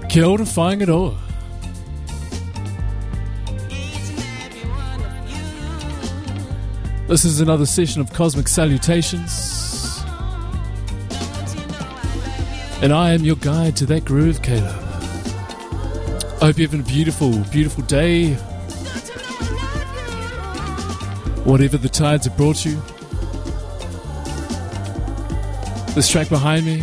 Kia ora whaingaroa. This is another session of Cosmic Salutations. And I am your guide to that groove, Caleb. I hope you're having a beautiful, beautiful day. Whatever the tides have brought you. This track behind me,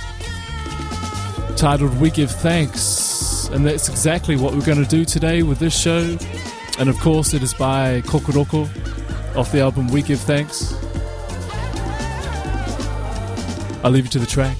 titled We Give Thanks, and that's exactly what we're going to do today with this show. And of course it is by Kokoroko off the album We Give Thanks. I'll leave you to the track.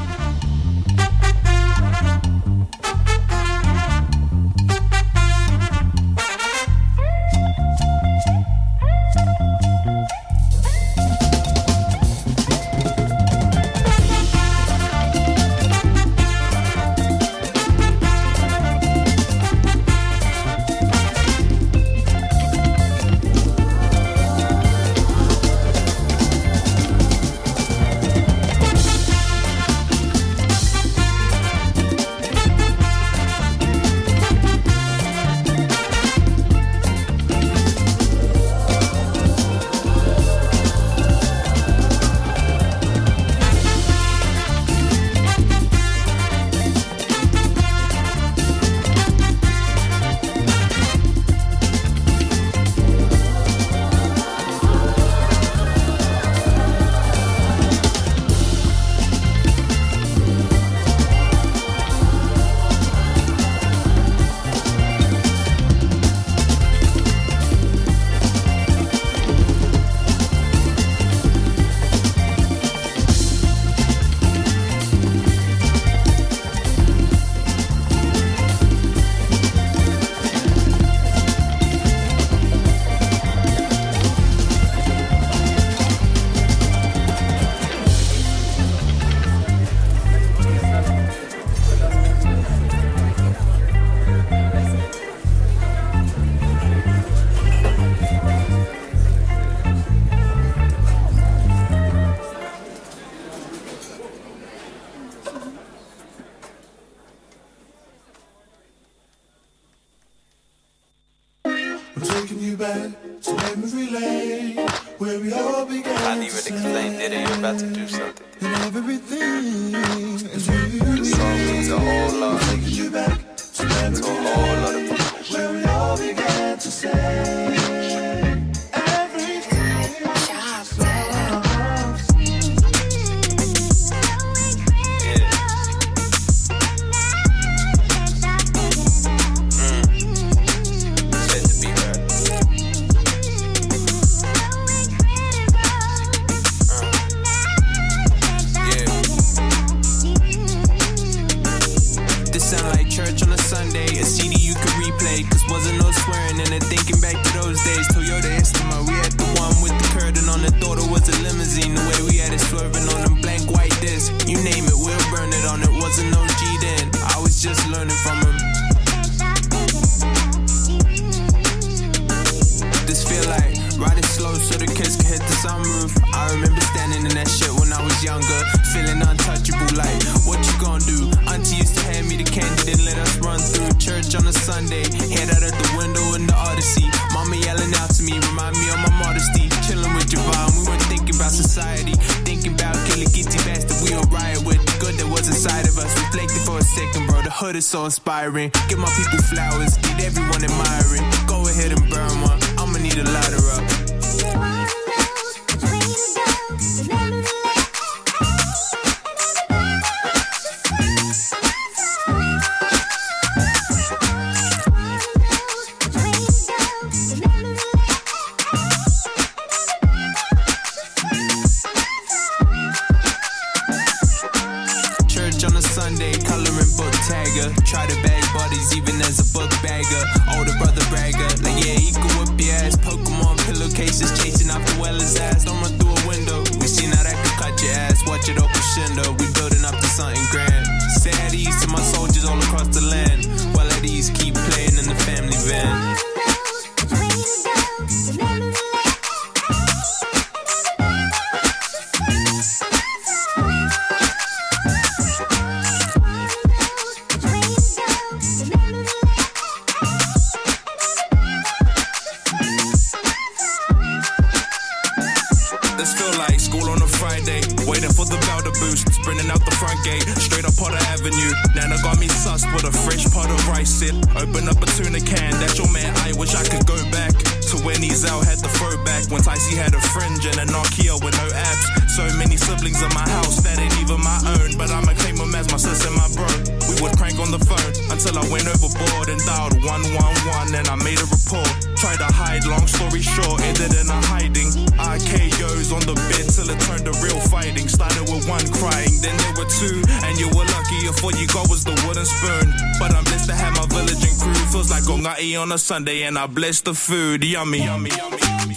So inspiring, give my people flowers, need everyone admiring. Go ahead and burn one, I'ma need a lighter up. Try to bag bodies even as a book bagger. Older brother bragger, like yeah, he could whip your ass. Pokemon pillowcases chasing after Weller's ass. Don't run through a window. We seen how that could cut your ass. Watch it open shindo. We building up to something grand. Say at ease to my soldiers all across the land. While at ease keep playing in the family van. Westgate, straight up Potter Avenue. Nana got me sussed with a fresh pot of rice in. Open up a tuna can, that's your man. I wish I could go back to when he's out, had the throwback. When Ticey had a fringe and a Nokia with no apps. So many siblings in my house that ain't even my own, but I'ma claim them as my sis and my bro. We would crank on the phone until I went overboard and dialed 111 and I made a report. Tried to hide, long story short, ended in a hiding. RKOs on the bed till it turned to real fighting. Started with one crying, then there were two, and you were lucky if all you got was the wooden spoon. But I'm blessed to have my village and crew. Feels like Ongati on a Sunday and I bless the food. Yummy, yummy, yummy, yummy.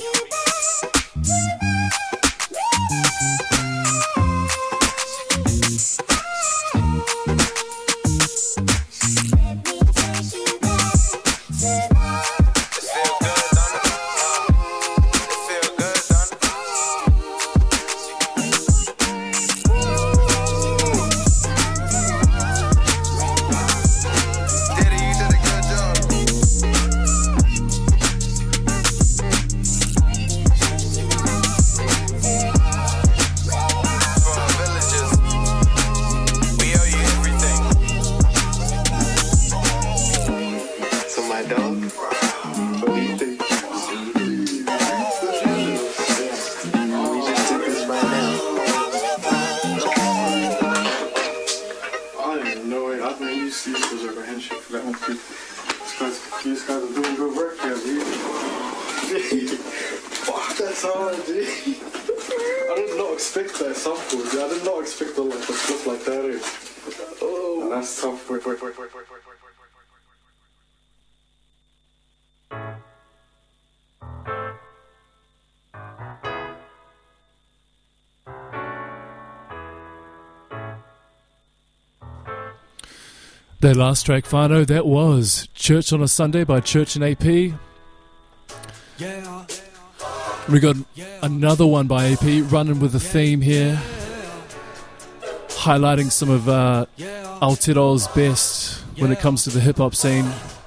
That last track, Fano, that was Church on a Sunday by Church and AP. Yeah. We got another one by AP, running with the theme here, highlighting some of Aotearoa's best when it comes to the hip-hop scene.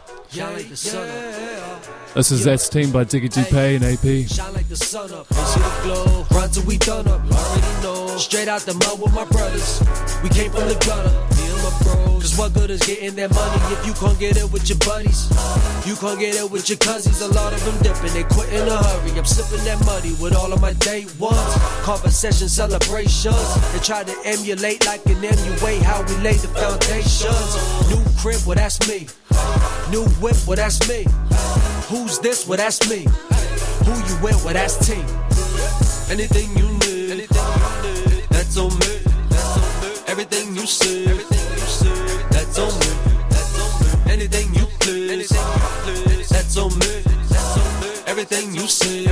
This is That's Team by Diggy Dupe and AP. Shine like the sun up, and see the glow. Run till we done up, you already know. Straight out the mud with my brothers. We came from the gutter, me and my bros. Cause what good is getting that money if you can't get it with your buddies? You can't get it with your cousins. A lot of them dipping, they quit in a hurry. I'm sipping that money with all of my day ones. Conversation celebrations. They try to emulate like an MUA how we lay the foundations. New crib, well that's me. New whip, well that's me. Who's this? Well, that's me. Who you with? Well, that's team. Anything you need, that's on me. Everything you see, that's on me. Anything you please, that's on me. Everything you see,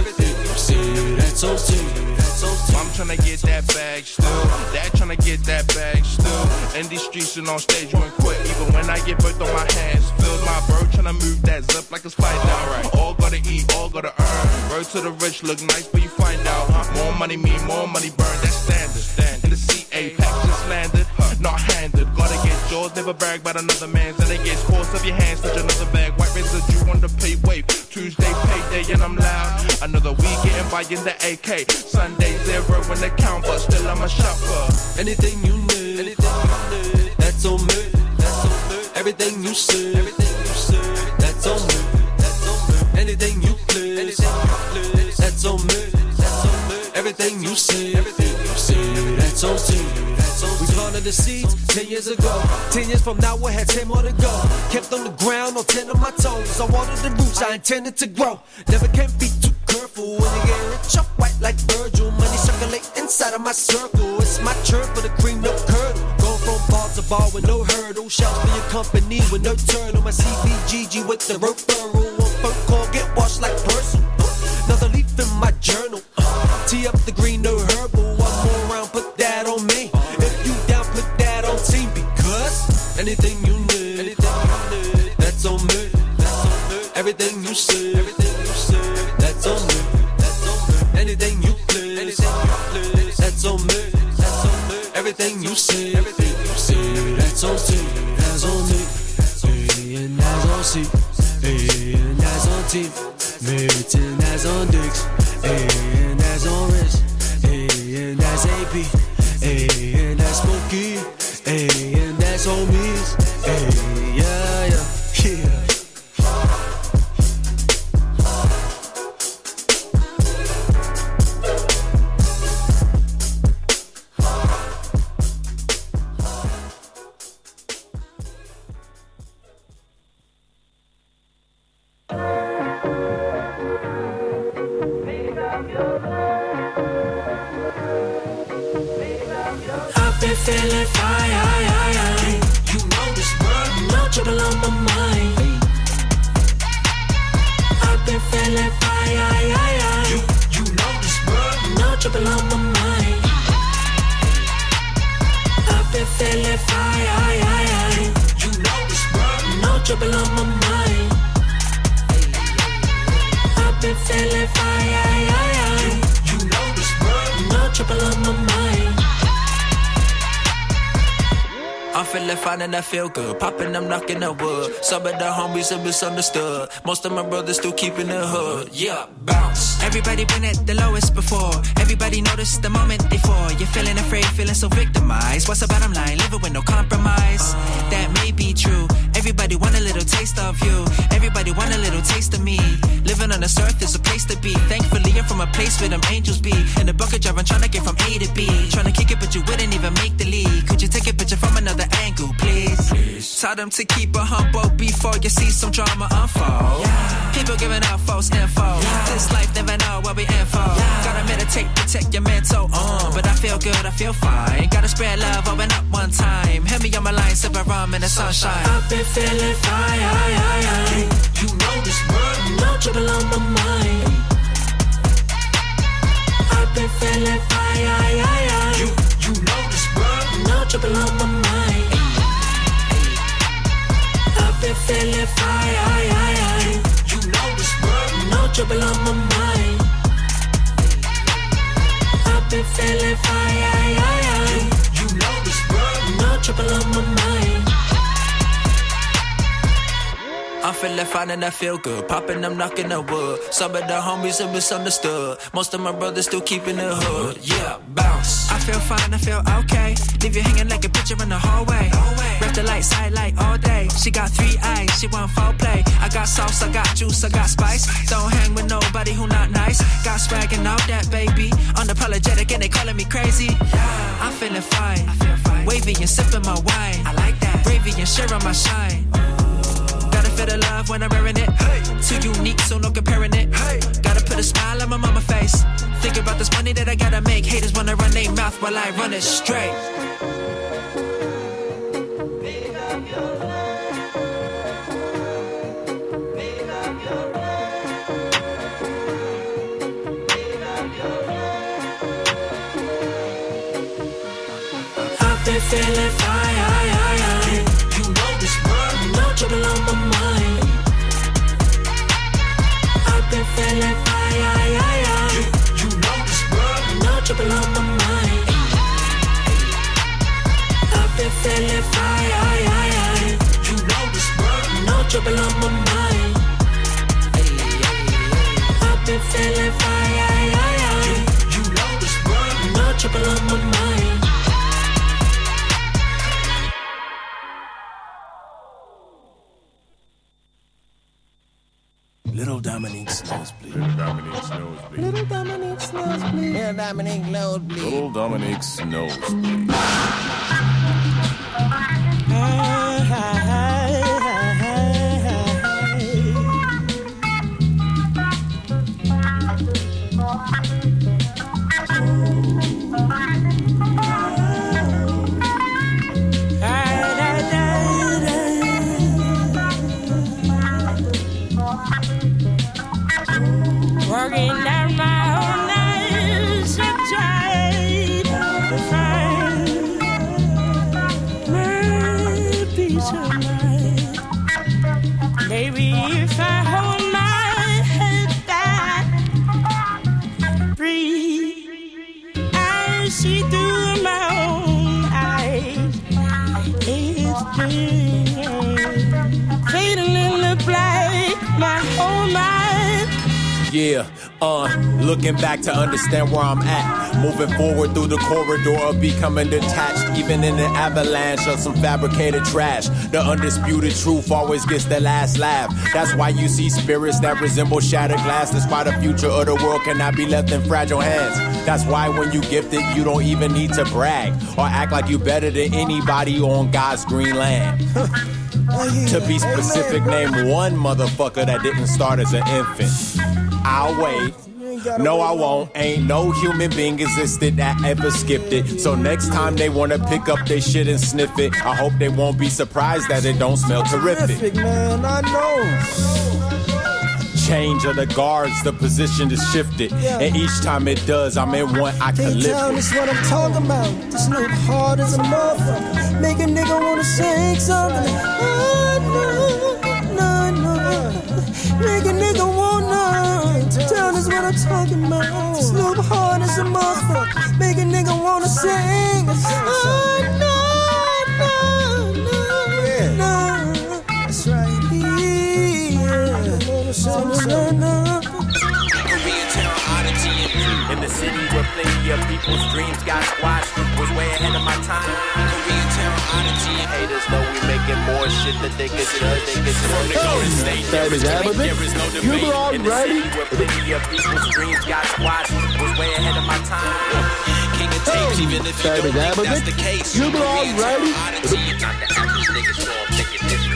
that's on me. I'm tryna get that bag still. Dad tryna get that bag still. In these streets and on stage, you ain't quit. Even when I get both on my hands filled. My bro tryna move that zip like a slide down. Right. All gotta eat, all gotta earn. Road to the rich look nice, but you find out. More money mean more money burn. That's standard. In the CA pack just landed, not handed. Gotta get yours, never brag about another man's. And it gets course of your hands, touch another bag. White residue on the pay wave. Tuesday payday and I'm loud. Another week getting by in the AK. Sunday zero when they count, but still I'm a shopper. Anything you need, that's on me. Everything you see, that's on me. Anything you please, that's on me. Everything you see, that's on me. We planted the seeds 10 years ago. 10 years from now we'll have 10 more to go. Kept on the ground on 10 of my toes. I watered the roots, I intended to grow. Never can be too careful when you get rich up white like Virgil. Money circulate inside of my circle. It's my turn for the cream, no curdle. Going from bar to bar with no hurdle. Shells for your company with no turtle. My CBGG with the referral. One phone call, get washed like Persil. Another leaf in my journal. Tee up the green, no herbal. One more round, put that on me. If you down, put that on team. Because anything you need, that's on me. Everything you see, that's on me. Anything you please, that's on me. Everything you see, that's on T, that's on me. And that's on C, and that's on T. Meriton, that's on Dix, and that's on Rich, and that's AP, and that's Smokey, that's on me. Hey, yeah, yeah, yeah. Feeling fine, you know this world, no trouble on my mind. I've been feeling fine, you know this world, no trouble on my mind. I've been feeling fine, you know this world, no trouble on my mind. I've been feeling fine, you know this world, no trouble on my mind. I'm feeling fine and I feel good. Popping, I'm knocking the wood. Some of the homies are misunderstood. Most of my brothers still keeping the hood. Yeah, bounce. Everybody been at the lowest before. Everybody noticed the moment they fall. You're feeling afraid, feeling so victimized. What's the bottom line? Living with no compromise. That may be true. Everybody want a little taste of you. Everybody want a little taste of me. Living on this earth is a place to be. Thankfully, I'm from a place where them angels be. In the bucket driving, trying to get from A to B. Trying to kick it, but you wouldn't even make the league. Could you take a picture from another angle, please? Tell them to keep a humble before you see some drama unfold. People giving out false info. This life never know what we in for. Gotta meditate, protect your mental. But I feel good, I feel fine. Gotta spread love, open up one time. Hear me on my line, sip a rum in the sunshine. I've been feeling fine, you know this world, no trouble on my mind. I've been feeling fine, you know this world, no trouble on my mind. I've been feeling fine, you know this world, no trouble on my mind. I've been feeling fine, you know this world, no trouble on my mind. I'm feeling fine and I feel good. Popping, I'm knocking the wood. Some of the homies are misunderstood. Most of my brothers still keeping the hood. Yeah, bounce. I feel fine, I feel okay. Leave you hanging like a picture in the hallway. Rep the light, side light all day. She got 3 eyes, she want foul play. I got sauce, I got juice, I got spice. Don't hang with nobody who not nice. Got swag and all that, baby. Unapologetic and they calling me crazy. I'm feeling fine. Wavy and sipping my wine. I like that. Bravey and sharing my shine. Gotta feel the love when I'm wearing it. Too unique, so no comparing it. Gotta put a smile on my mama face. Think about this money that I gotta make. Haters wanna run their mouth while I run it straight. I've been feeling fine, you know this world, no trouble on my mind. I've been feeling fine, you know this world, no trouble on my mind. I've been feeling fine, you know this world, no trouble on my mind. I've been feeling fine, you know this world, no trouble on my mind. Little Dominique's nosebleed. Little Dominique's nosebleed. Little Dominique's nosebleed. Little Dominique's nosebleed. Little Dominique's nosebleed. Working down my own eyes and trying to find my peace of mind. Maybe if I hold my head back, breathe, I see through my own eyes. It's been fading in the black, my whole mind Yeah, looking back to understand where I'm at. Moving forward through the corridor of becoming detached. Even in an avalanche of some fabricated trash, the undisputed truth always gets the last laugh. That's why you see spirits that resemble shattered glass. That's why the future of the world cannot be left in fragile hands. That's why when you gifted, you don't even need to brag or act like you better than anybody on God's green land. To be specific, name one motherfucker that didn't start as an infant. I'll wait. No, I won't. Ain't no human being existed that ever skipped it. So next time they wanna pick up their shit and sniff it, I hope they won't be surprised that it don't smell terrific. Man, I know. Change of the guards, the position is shifted. And each time it does, I'm in one I can live K-Town is what I'm talking about. This Snoop hard as a motherfucker. Make a nigga wanna sing something. No. Make a nigga wanna. Town is what I'm talking about. Snoop hard as a motherfucker. Make a nigga wanna sing. No. That's right. In the city where plenty of people's dreams got squashed, was way ahead of my time. Haters know we making more shit that they could judge. They could from the Golden State. There is no debate. In the city where plenty of people's dreams got squashed, was way ahead of my time. King of tapes, even if you don't think that's the case. You belong ready. Not the average nigga, so I'm thinking different.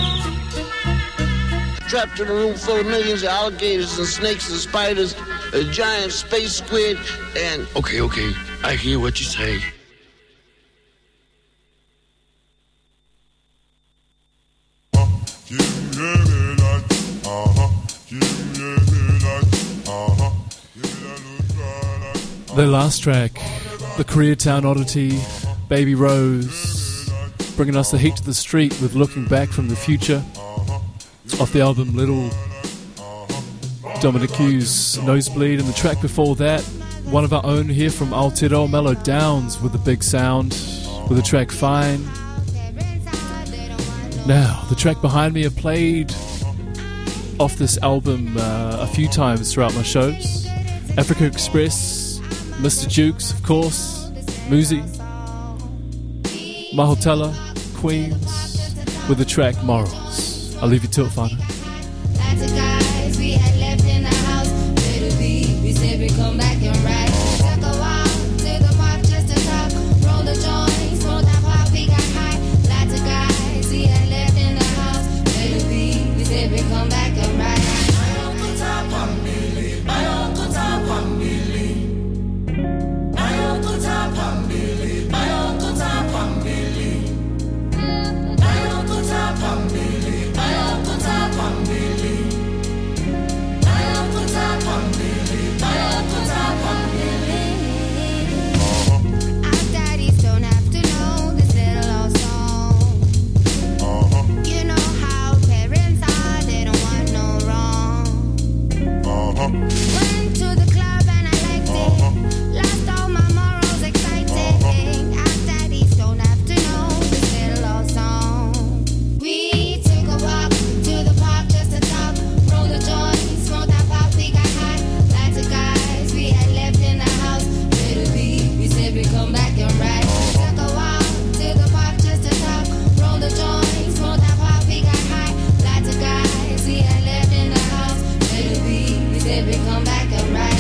Trapped in a room full of millions of alligators and snakes and spiders, a giant space squid, and... Okay, I hear what you say. The last track, the Koreatown Oddity, Baby Rose, bringing us the heat to the street with Looking Back from the Future, off the album Little, Dominic Hughes, Nosebleed, and the track before that, one of our own here from Aotearoa, Mellow Downs with the big sound, with the track Fine. Now, the track behind me I played off this album a few times throughout my shows. Africa Express, Mr. Jukes, of course, Muzi, Mahotella, Queens, with the track Morals. I'll leave you to it, Fana. Lots of guys we had left in the house. Little B, we said we come back and ride. Took a while to the park just to talk. Roll the joints, roll that pop, we got high. Lots of guys we had left in the house. Little B, we said we come back and ride. Went to the club and I liked it. Lost all my morals, exciting. After these don't have to know this little old song. We took a walk to the park just to talk. Roll the joints, smoke that pop, we got high. Lots of guys we had left in the house. Little B, we said we come back and ride. Took a walk to the park just to talk. Roll the joints, smoke that pop, we got high. Lots of guys we had left in the house. Little B, we said we come back and ride.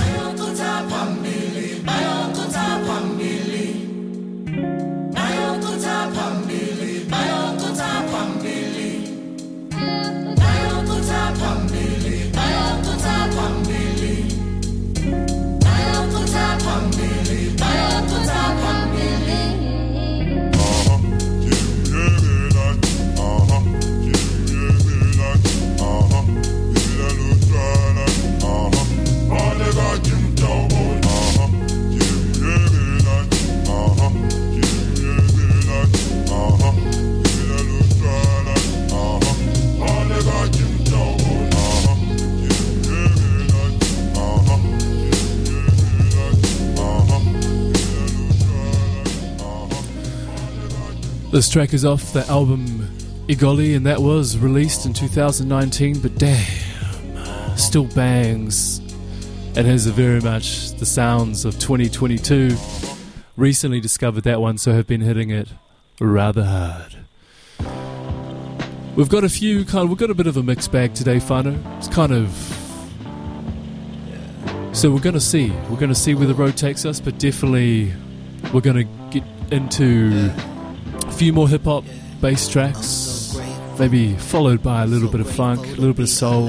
This track is off the album Igoli, and that was released in 2019, but damn, still bangs, and has very much the sounds of 2022. Recently discovered that one, so have been hitting it rather hard. We've got a bit of a mixed bag today, Whānau. It's kind of... So we're going to see where the road takes us, but definitely we're going to get into a few more hip-hop bass tracks, maybe followed by a little bit of funk, a little bit of soul.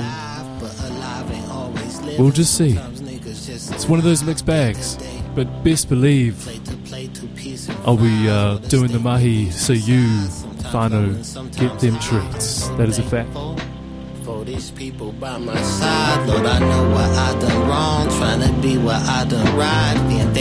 We'll just see. It's one of those mixed bags, but best believe I'll be doing the mahi so you, Whānau, get them treats. That is a fact. For these people by my side, Lord, I know what I done wrong, trying to be what I done right.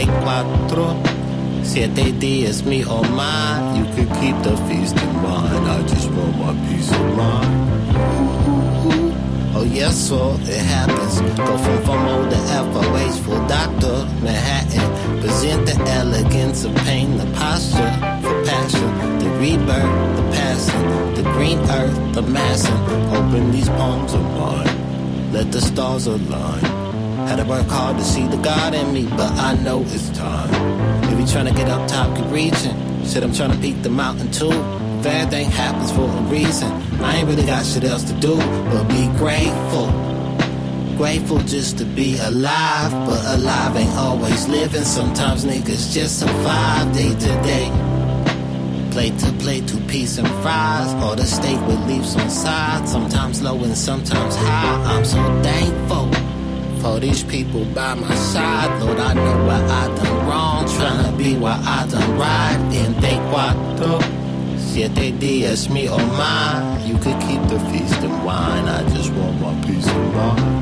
24, 7 días, me or mine. You could keep the feast in mind, I just want my peace of mind. Oh yes, so it happens. Go from FOMO to FOH, full doctor, Manhattan. Present the elegance of pain, the posture for passion, the rebirth, the passing, the green earth, the massing. Open these palms of mine, let the stars align. Had to work hard to see the God in me, but I know it's time. If you trying to get up top, keep reaching. Shit, I'm trying to peak the mountain too. Everything happens for a reason. I ain't really got shit else to do but be grateful. Grateful just to be alive, but alive ain't always living. Sometimes niggas just survive day to day. Plate to plate, 2 peas and fries, or the steak with leaves on side. Sometimes low and sometimes high. I'm so thankful for these people by my side. Lord, I know what I done wrong, trying to be what I done right. And they 4, 7 días, me or mine. You could keep the feast and wine, I just want my peace of mind.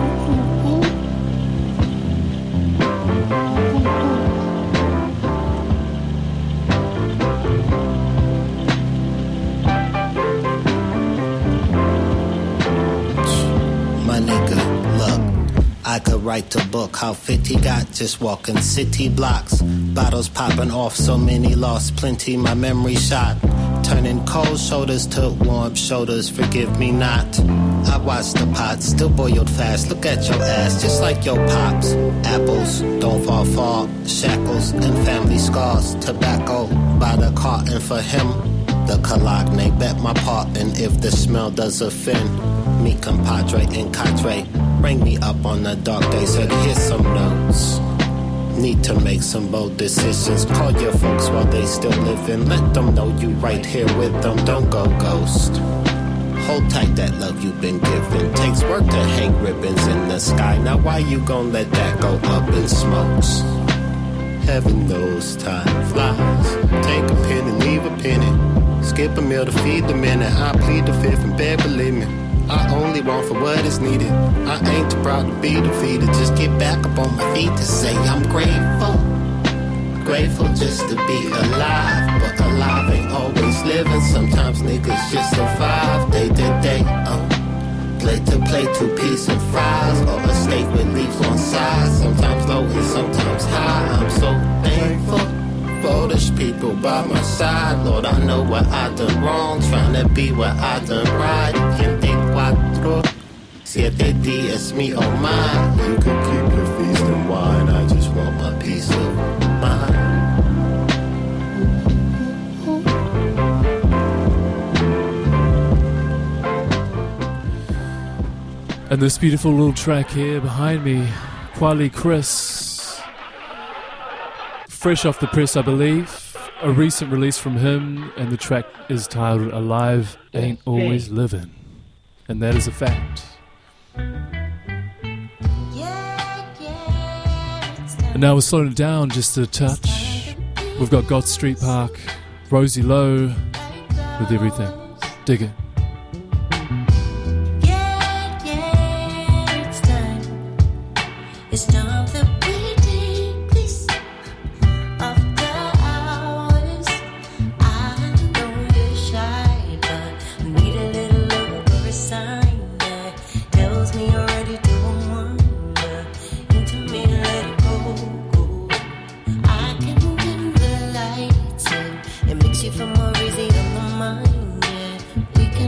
My nigga, look, I could write a book how 50 got just walking city blocks. Bottles popping off, so many lost, plenty my memory shot. Turning cold shoulders to warm shoulders, forgive me not. I watched the pot, still boiled fast, look at your ass, just like your pops. Apples, don't fall far, shackles and family scars. Tobacco by the carton for him. The cologne, bet my part, and if the smell does offend me, compadre and cadre, bring me up on the dark days, said here's some notes. Need to make some bold decisions. Call your folks while they still living. Let them know you right here with them. Don't go ghost. Hold tight that love you've been given. Takes work to hang ribbons in the sky. Now why you gon' let that go up in smokes? Heaven knows time flies. Take a penny, leave a penny. Skip a meal to feed the minute. I plead the fifth in bed, believe me. I only want for what is needed. I ain't too proud to be defeated. Just get back up on my feet to say I'm grateful. Grateful just to be alive, but alive ain't always living. Sometimes niggas just survive day to day. Plate to plate, 2 peas and fries, or a steak with leaves on sides. Sometimes low and sometimes high. I'm so thankful for these people by my side. Lord, I know what I done wrong, trying to be what I done right. 24, 7 días, me or mine. You could keep your feast and wine, I just want my peace of mind. And this beautiful little track here behind me, Kweli Chris, fresh off the press, I believe, a recent release from him, and the track is titled Alive Ain't Always Living, and that is a fact. And now we're slowing it down just a touch. We've got God Street Park, Rosie Lowe with Everything. Dig it. It's time that we take this after hours. I know you're shy, but I need a little love or a sign that tells me you're ready to wander into me, let it go. I can dim the lights and it makes you feel more easy on the mind. Yeah, we can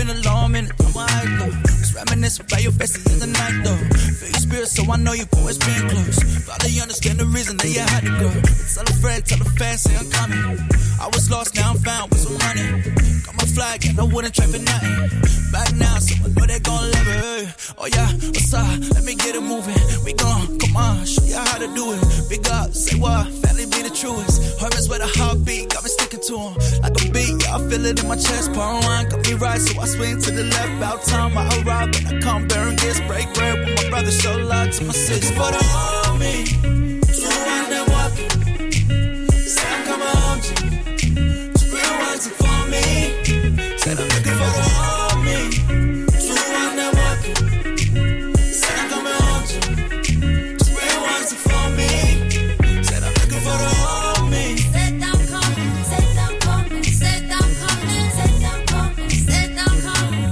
been a long minute, I'm alright though. Just reminiscing about your faces in the night though. Feel your spirit, so I know you've always been close. Finally understand the reason that you had to go. Tell a friend, tell a fan, say I'm coming. I was lost, now I'm found with some money. Got my flag, and I wouldn't trade for nothing. Back now, so I know they gon' love it. Hey. Oh yeah, what's up? Let me get it moving. We gon' come on, show you how to do it. Big up, say what? Family be the truest. Hermits with a heartbeat, got me sticking to him. Like a beat, yeah, I feel it in my chest. Power line, got me right, so I swing to the left. About time I arrive, when I come bearing gifts. Break bread with my brother, show love to my sis. For the homie, two and then walking. Say I'm coming home to you. Two real ones are for me. Said I'm looking for the homie, two and then walking. Said I'm coming home to you. Two real ones are for me. Said I'm looking for the homie. Said I'm coming, said I'm coming, said I'm coming, said I'm coming, said I'm coming.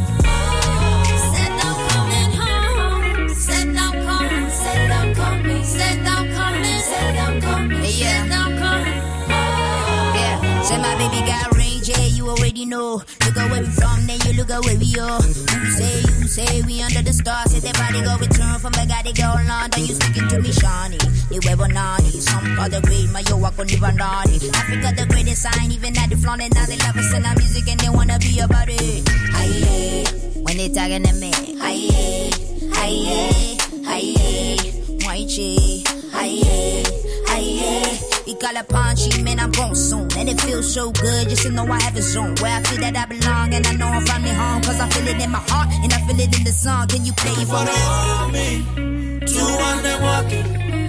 Said I'm coming home. Said I'm coming, said I'm coming, said I'm coming, said I'm coming, said I'm coming. Yeah, say my baby got range, yeah, you already know. Look at where we from, then you look at where we are. You say we under the stars. Say that body go return from Bugatti, go London. You speaking to me, Shawnee. Ni huevo nani. Some other great, my yo, I couldn't even nani. Africa the greatest sign, even at the flaunt, and now they love us and our music and they wanna be about it. Aye, when they talking to me. Aye, aye, aye, Moichi. Aye, aye. We call it punchy, man, I'm gone soon. And it feels so good just to know I have a zone where I feel that I belong. And I know I'm finally home, cause I feel it in my heart and I feel it in the song. Can you play it for me? Me, two and then walking.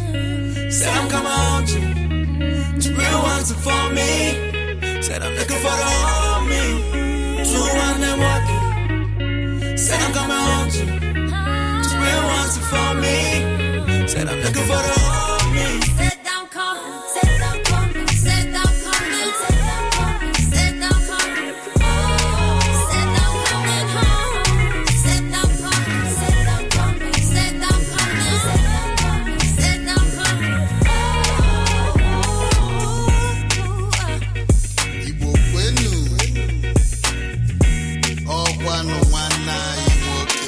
Said I'm coming home to you. Two real ones are for me. Said I'm looking for the homie, two and then walking. Said I'm coming home to you. Two real ones are for me. Said I'm looking for the homie. Said I'm coming, said I'm coming, said I'm coming, said I'm coming, said I'm coming. Said I'm coming home. Said I'm coming, said I'm coming, said I'm coming, said I'm coming, said I'm coming. Igbo kwenu, ọkwanu nwanna Igbo ke.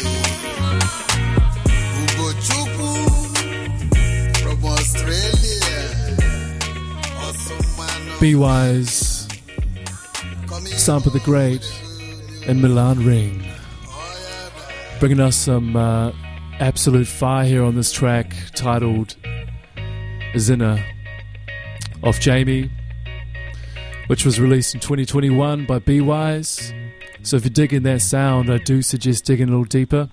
Ugochukwu from Australia. Be Wise, Sampa the Great, and Milan Ring. Bringing us some absolute fire here on this track titled Zinna off Jamie, which was released in 2021 by Be Wise. So if you're digging that sound, I do suggest digging a little deeper.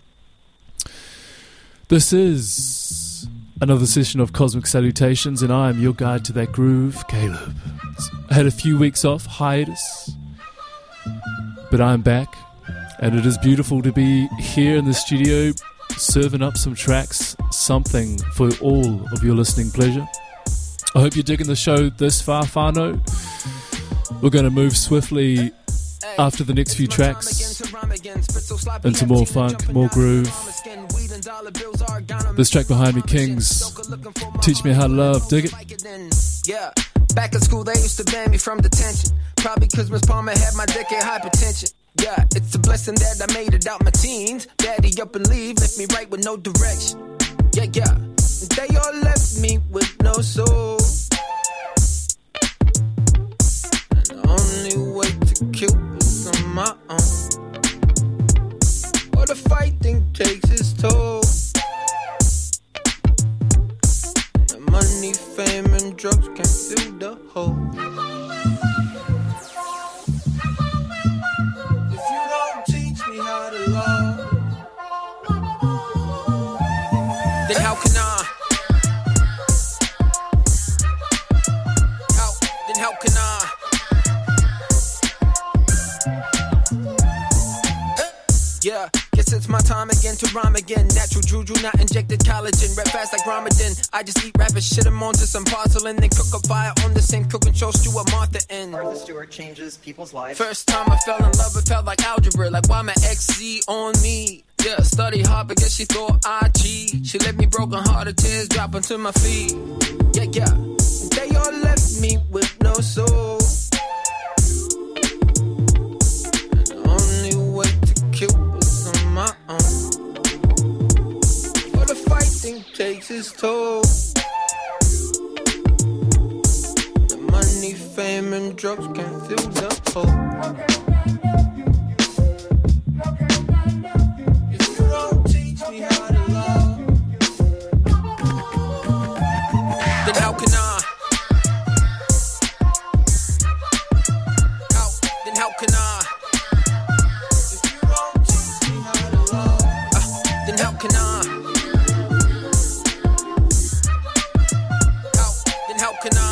This is another session of Cosmic Salutations, and I am your guide to that groove, Caleb. I had a few weeks off, hiatus, but I'm back, and it is beautiful to be here in the studio, serving up some tracks, something for all of your listening pleasure. I hope you're digging the show this far, Fano. We're going to move swiftly after the next few tracks into more funk, more groove. This track behind me, Kings, Teach Me How to Love, dig it? Yeah, back in school they used to ban me from detention. Probably cause Miss Palmer had my dick at hypertension. Yeah, it's a blessing that I made it out my teens. Daddy up and leave, left me right with no direction. Yeah, yeah, they all left me with no soul. And the only way to kill is on my own. Or the fighting takes its toll. Money, fame, and drugs can't fill the hole. If you don't teach me how to love, then how can I? How can I? Yeah. Guess it's my time again to rhyme again. Natural juju, not injected collagen. Rap fast like Ramadan. I just eat rapid shit, I'm onto some porcelain. Then cook a fire on the same cooking show Stuart Martha in. Martha Stewart changes people's lives. First time I fell in love, it felt like algebra. Like why my XC on me? Yeah, study hard, but guess she thought I cheat. She left me broken hearted, tears dropping to my feet. Yeah, yeah. They all left me with no soul. And the only way to is told. The money, fame, and drugs can fill the hole. If you don't teach me how to love, then how can I? How can I? If you don't teach me how to love, then how can I? Then how can I?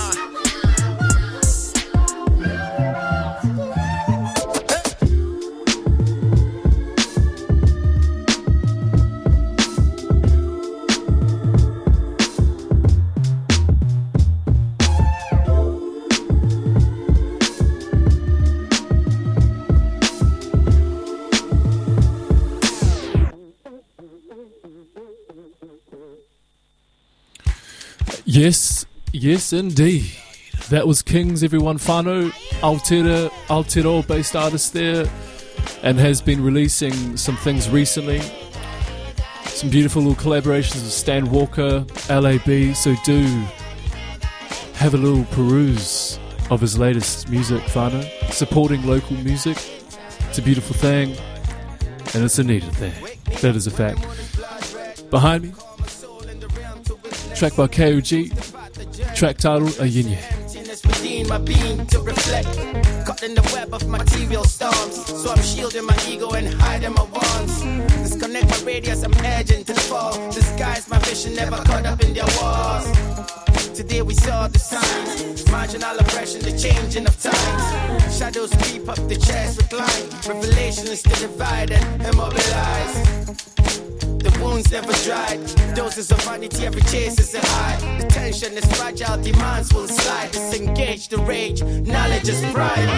Yes, indeed. That was Kings, everyone. Whānau, Aotearoa based artist there, and has been releasing some things recently. Some beautiful little collaborations with Stan Walker, LAB, so do have a little peruse of his latest music, Whānau. Supporting local music, it's a beautiful thing, and it's a needed thing. That is a fact. Behind me, track by KOG, track titled Ayinye. Within my being to reflect, caught in the web of material storms, so I'm shielding my ego and hiding my wants. Disconnect my radius, I'm edging to the fall. Disguise my vision, never caught up in their walls. Today we saw the signs, marginal oppression, the changing of times. Shadows creep up the chest, recline. Revelation is to divide and immobilize. The wounds never dried. Doses of vanity, every chase is a high. The tension is fragile, demands will slide. Disengage the rage, knowledge is pride.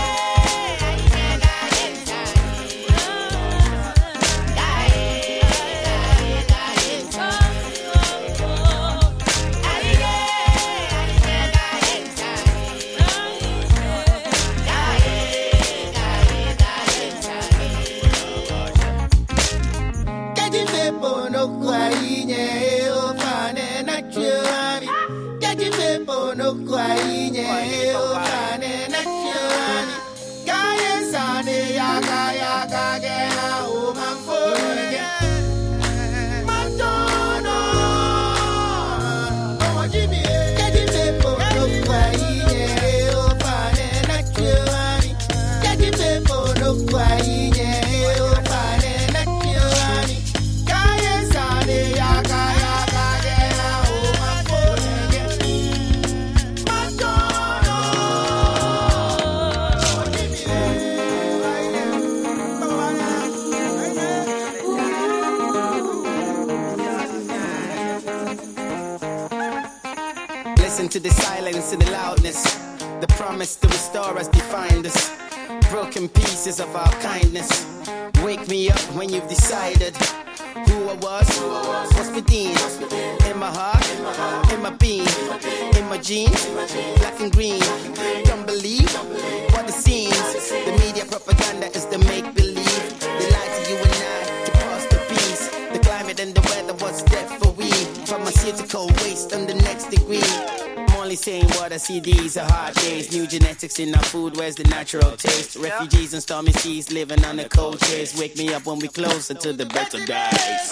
To the silence and the loudness, the promise to restore us defined us. Broken pieces of our kindness. Wake me up when you've decided who I was, what's within, in my heart, in my being, in my genes, black and green. Don't believe what it seems. The media propaganda is the make-believe. They lie to you and I to cross the peace. The climate and the weather was death for we. Pharmaceutical waste on the next degree. Only saying what I see, these are hard days. New genetics in our food, where's the natural taste? Refugees and stormy seas living on the cold chase. Wake me up when we closer to the better days.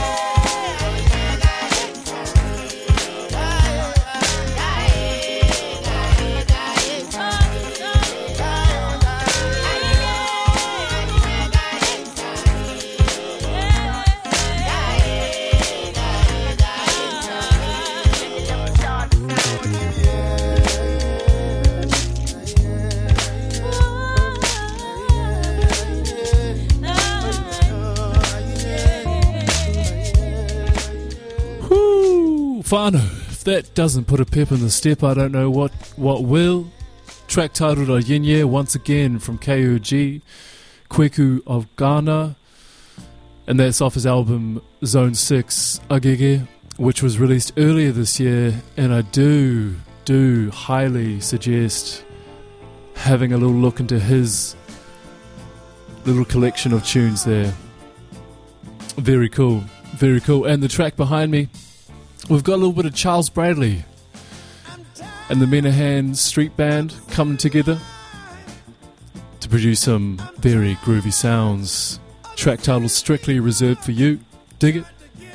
Whānau, if that doesn't put a pep in the step, I don't know what will. Track titled Ayinye, once again from KOG, Kweku of Ghana, and that's off his album Zone 6, Agege, which was released earlier this year, and I do highly suggest having a little look into his little collection of tunes there. Very cool, and the track behind me, we've got a little bit of Charles Bradley and the Menahan Street Band coming together to produce some very groovy sounds. Track title Strictly Reserved for You. Dig it?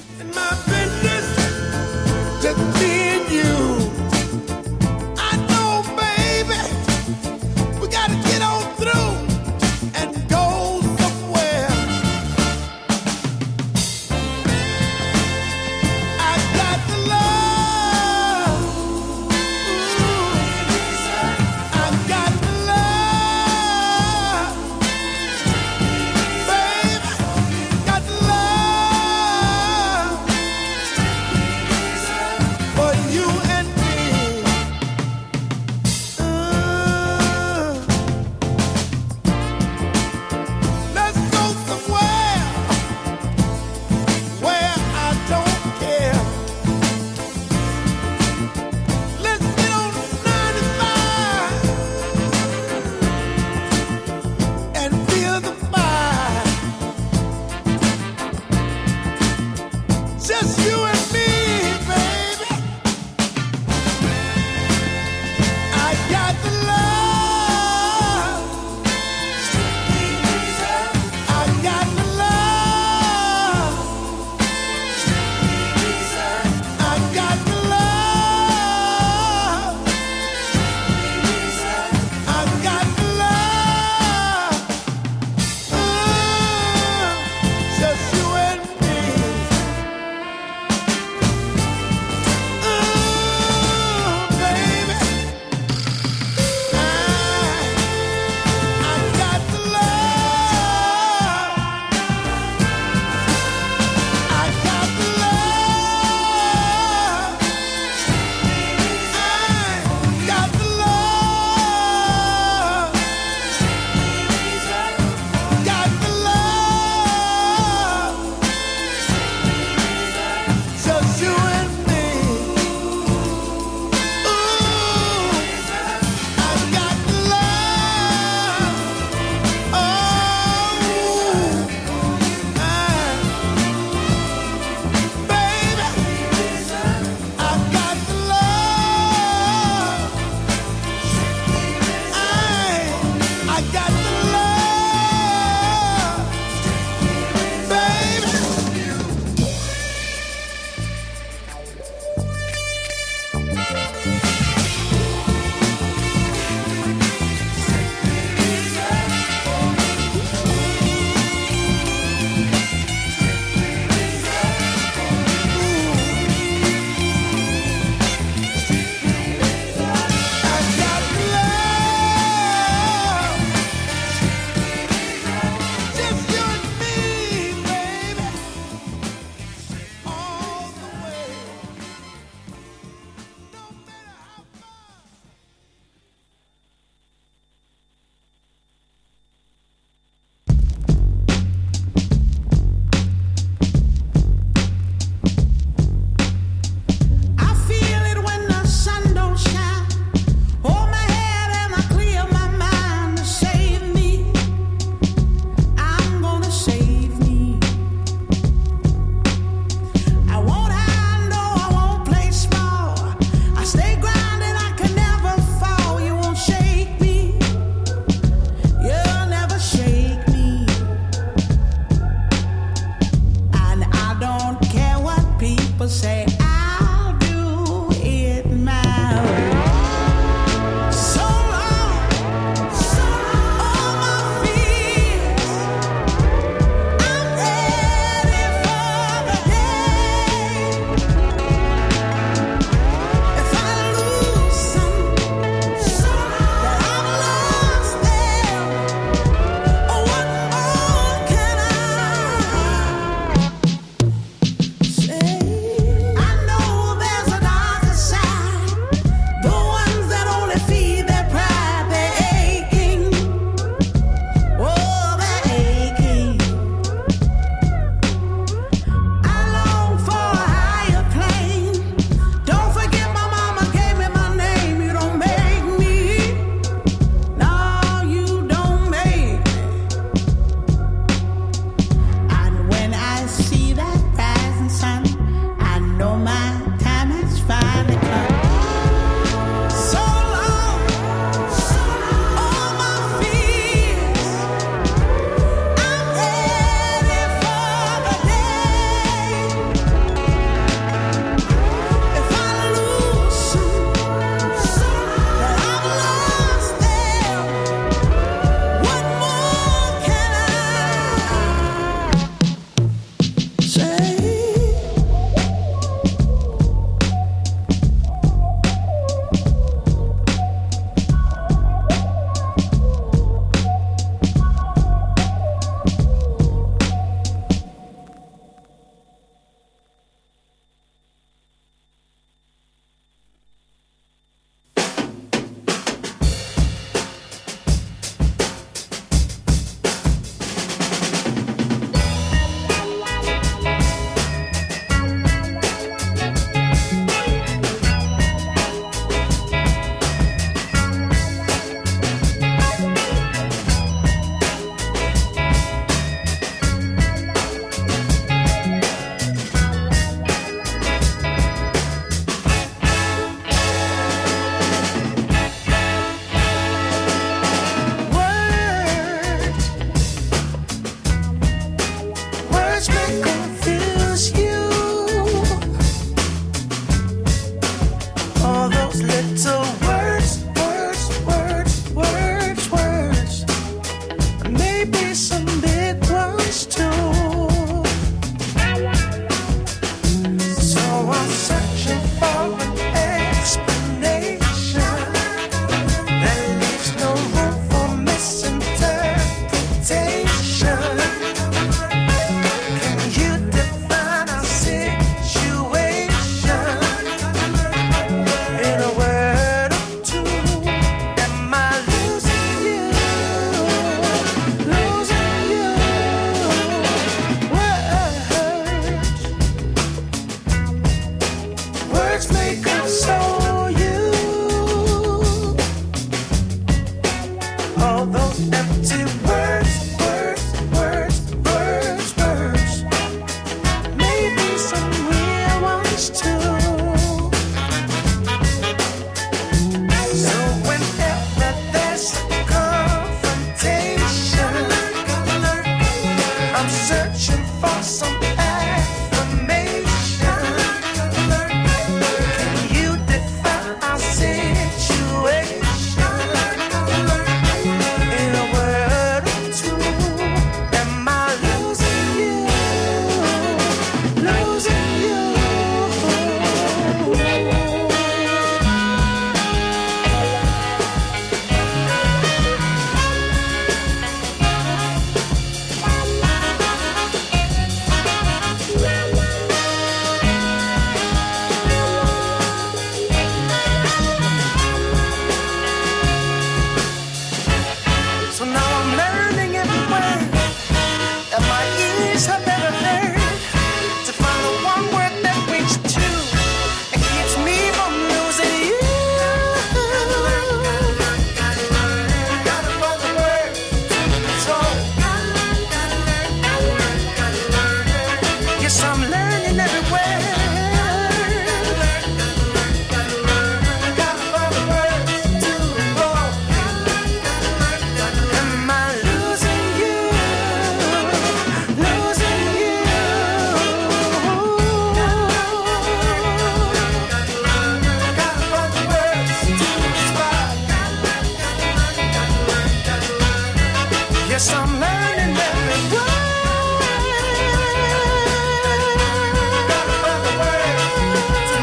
Just me and you. I know, baby, we gotta get on through and go somewhere. I got the love. I got the love. Baby, got the love. I'm searching for some affirmation. Can you define our situation? In a word or two, am I losing you? Losing you? So now I'm learning every word that my ears have never heard, to find the one word that brings two and keeps me from losing you. Gotta find the word so yes, I'm learning every word. Gotta find the words to go. Am I losing you? Losing you? Gotta find the words to describe. Yes, I'm learning every word. Gotta find the words to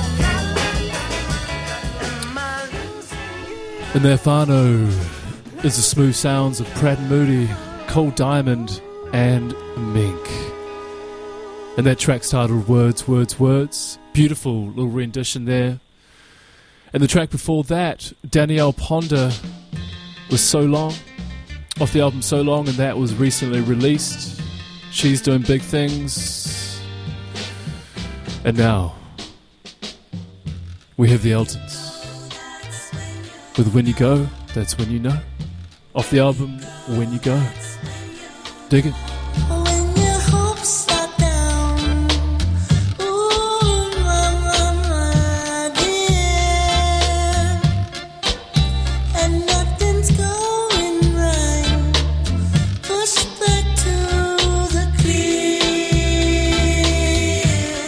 And their whānau is the smooth sounds of Pratt and Moody, Cold Diamond, and Mink. And that track's titled Words, Words, Words. Beautiful little rendition there. And the track before that, Danielle Ponder, was So Long, off the album So Long, and that was recently released. She's doing big things. And now, we have the Eltons with When You Go, That's When You Know, off the album When You Go. Dig it. When your hopes are down, ooh, my dear, and nothing's going right, push back to the clear.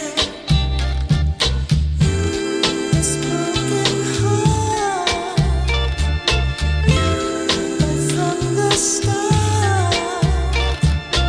This broken heart, but from the start,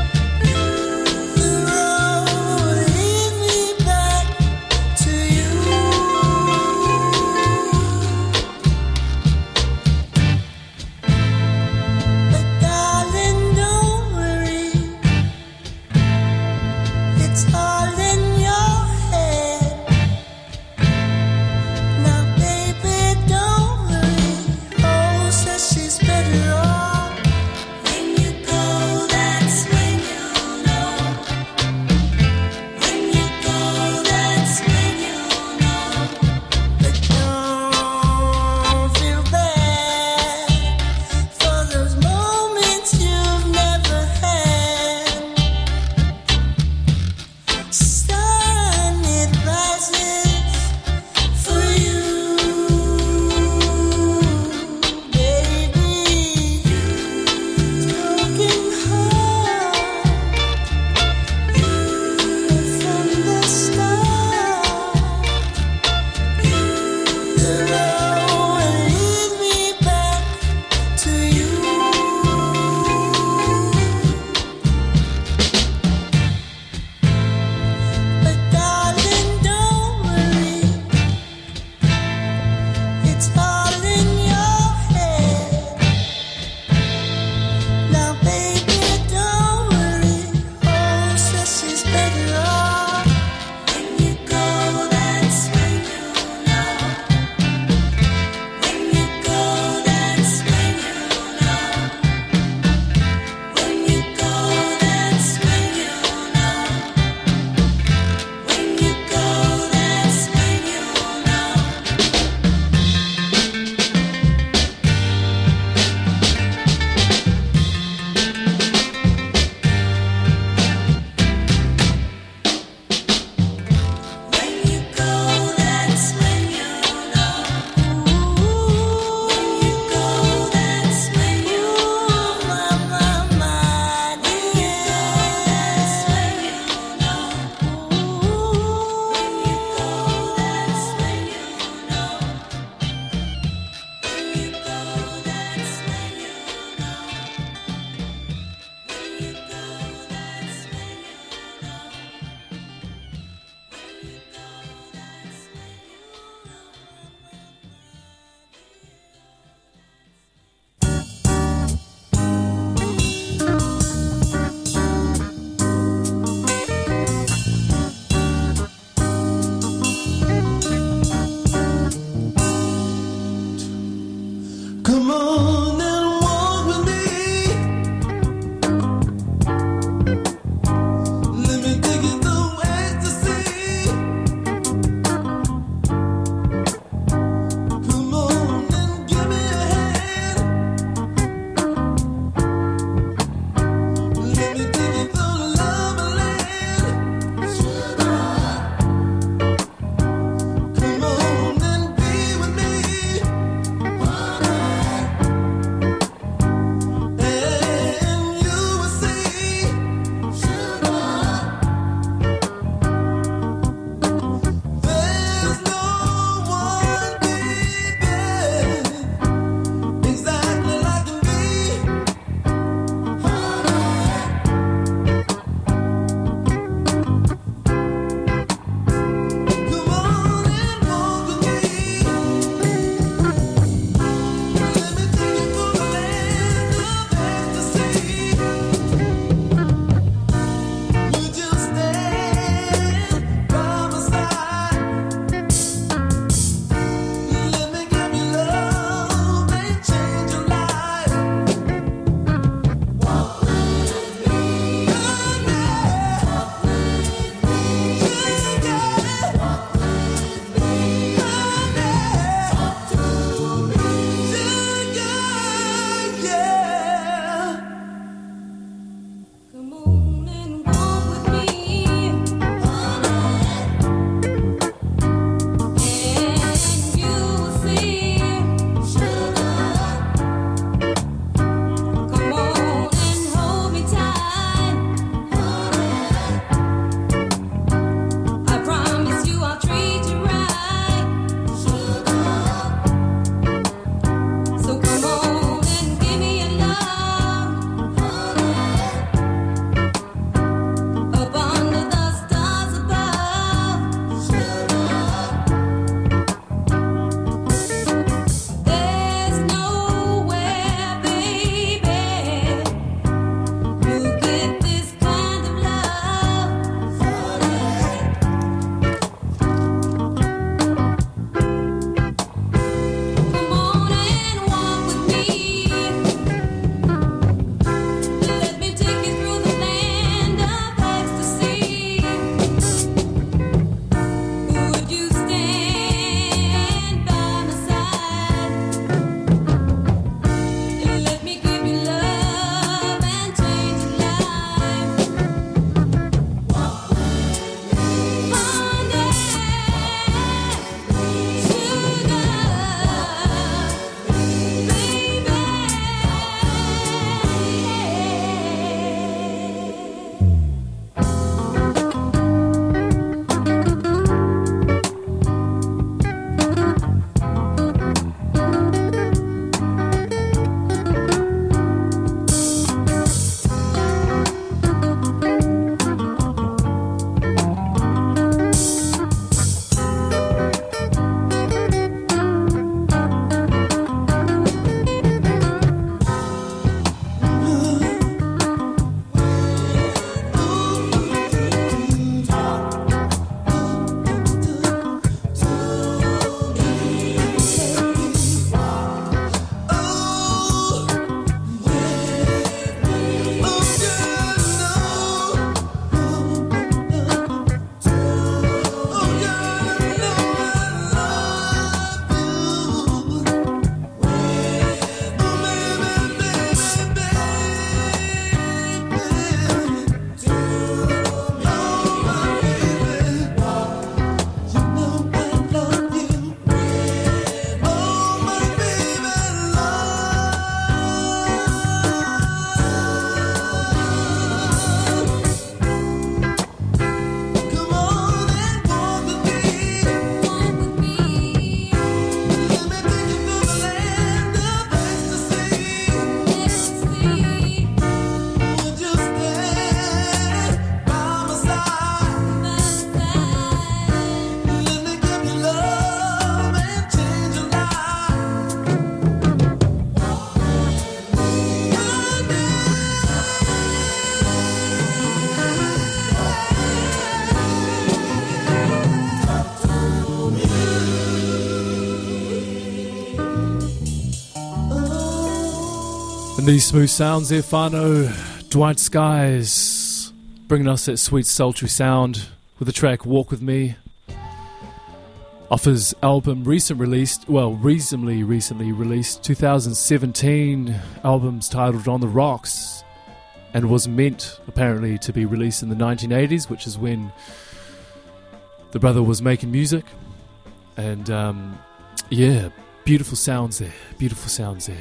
These smooth sounds there, Whānau, Dwight Skies, bringing us that sweet sultry sound with the track Walk With Me. Off his album reasonably released, 2017 album's titled On The Rocks, and was meant apparently to be released in the 1980s, which is when the brother was making music. And yeah, beautiful sounds there, beautiful sounds there.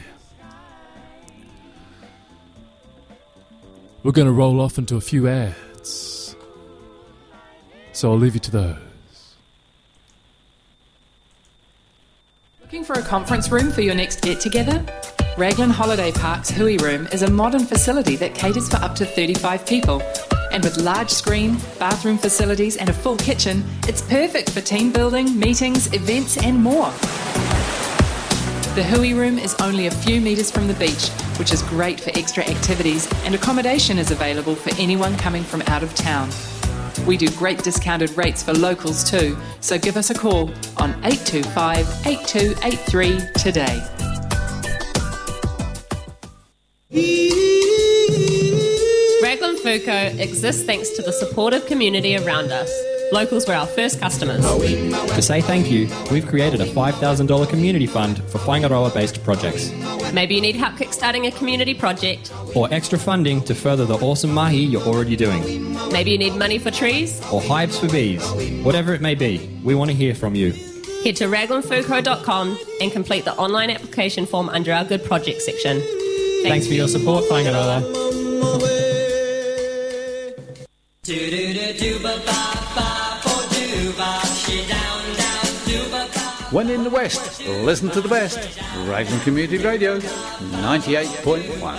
We're going to roll off into a few ads, so I'll leave you to those. Looking for a conference room for your next get-together? Raglan Holiday Park's Hui Room is a modern facility that caters for up to 35 people. And with large screen, bathroom facilities and a full kitchen, it's perfect for team building, meetings, events and more. The Hui Room is only a few metres from the beach, which is great for extra activities, and accommodation is available for anyone coming from out of town. We do great discounted rates for locals too, so give us a call on 825-8283 today. Raglan Fuko exists thanks to the supportive community around us. Locals were our first customers. To say thank you, we've created a $5,000 community fund for Whangaroa-based projects. Maybe you need help kickstarting a community project. Or extra funding to further the awesome mahi you're already doing. Maybe you need money for trees. Or hives for bees. Whatever it may be, we want to hear from you. Head to raglanfuko.com and complete the online application form under our Good Project section. Thanks for your support, Whangaroa. When in the West, listen to the best. Raglan Community Radio, 98.1.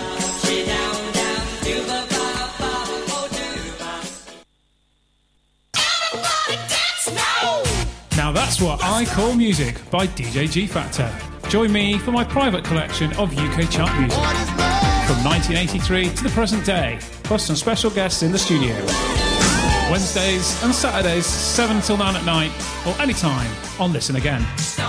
Now that's what I call music by DJ G Factor. Join me for my private collection of UK chart music from 1983 to the present day, plus some special guests in the studio. Wednesdays and Saturdays, 7 till 9 at night, or anytime on Listen Again.